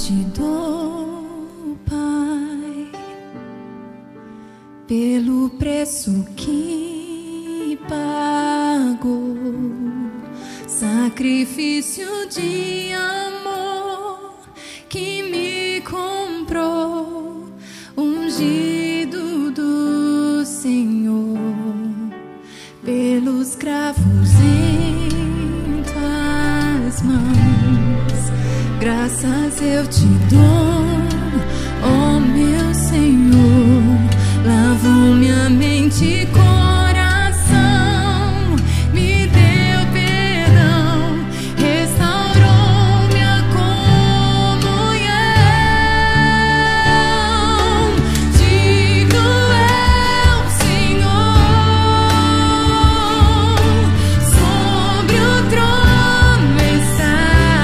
te dou, Pai, pelo preço que pagou, sacrifício de amor que me comprou, ungido do Senhor, pelos cravos em tuas mãos, graças eu te dou, ó meu Senhor. Lavou minha mente e coração, me deu perdão, restaurou minha comunhão. Digno é o Senhor, sobre o trono está,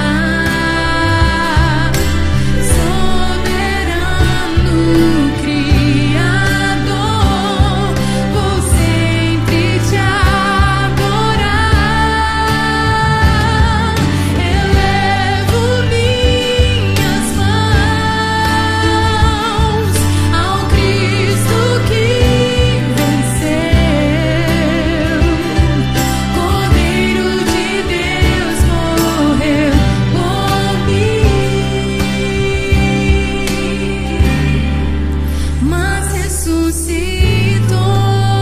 soberano Criador, vou sempre te adorar. Elevo minhas mãos ao Cristo que venceu, Cordeiro de Deus morreu por mim, mas ressuscitou.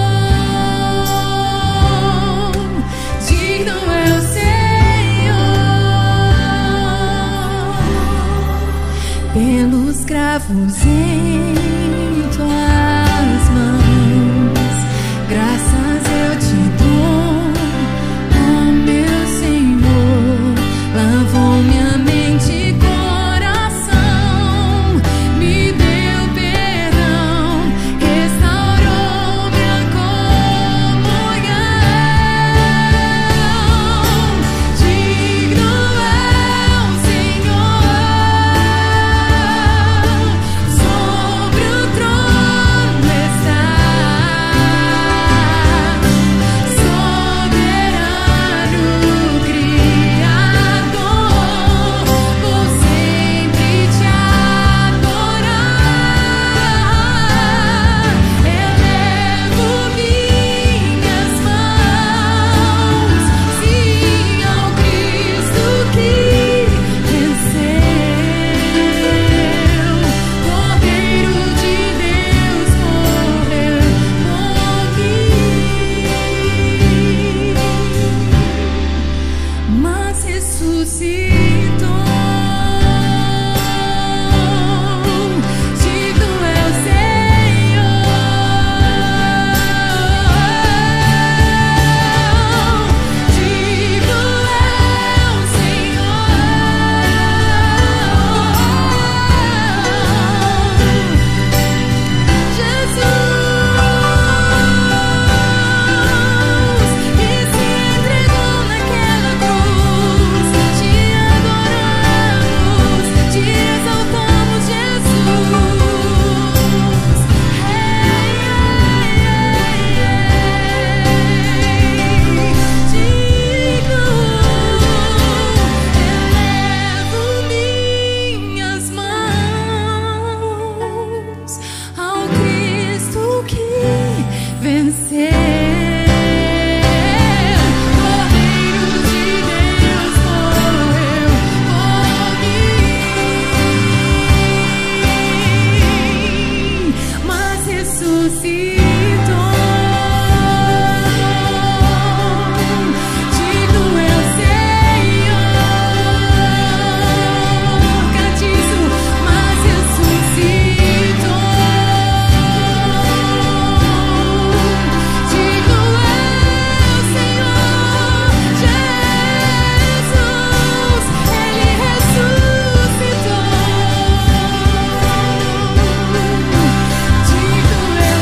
Digno é o Senhor, pelos cravos em tuas mãos, graças eu te dou, ó meu Senhor. Lavou minha mente e coração, me deu perdão, restaurou minha comunhão. Digno é o Senhor, sobre o trono está, soberano Criador, vou sempre te adorar. Elevo minhas mãos, sim, ao Cristo que venceu, Cordeiro de Deus morreu por mim, mas ressuscitou. Digno é o Senhor, digno é o Senhor, Jesus, que se entregou naquela cruz. Te adoramos, te exaltamos, Jesus. Digno, elevo minhas mãos ao Cristo que venceu, Cordeiro de Deus morreu por mim, mas ressuscitou. Digno é o Senhor, cantizo, mas ressuscitou. Digno é o Senhor, Jesus, Ele ressuscitou. Digno é o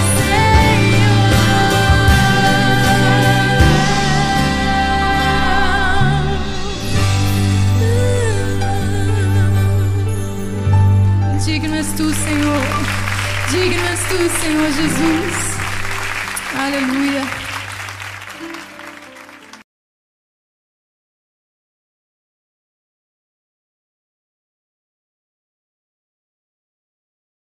Senhor. Digno és tu, Senhor. Digno és tu, Senhor Jesus. Aleluia.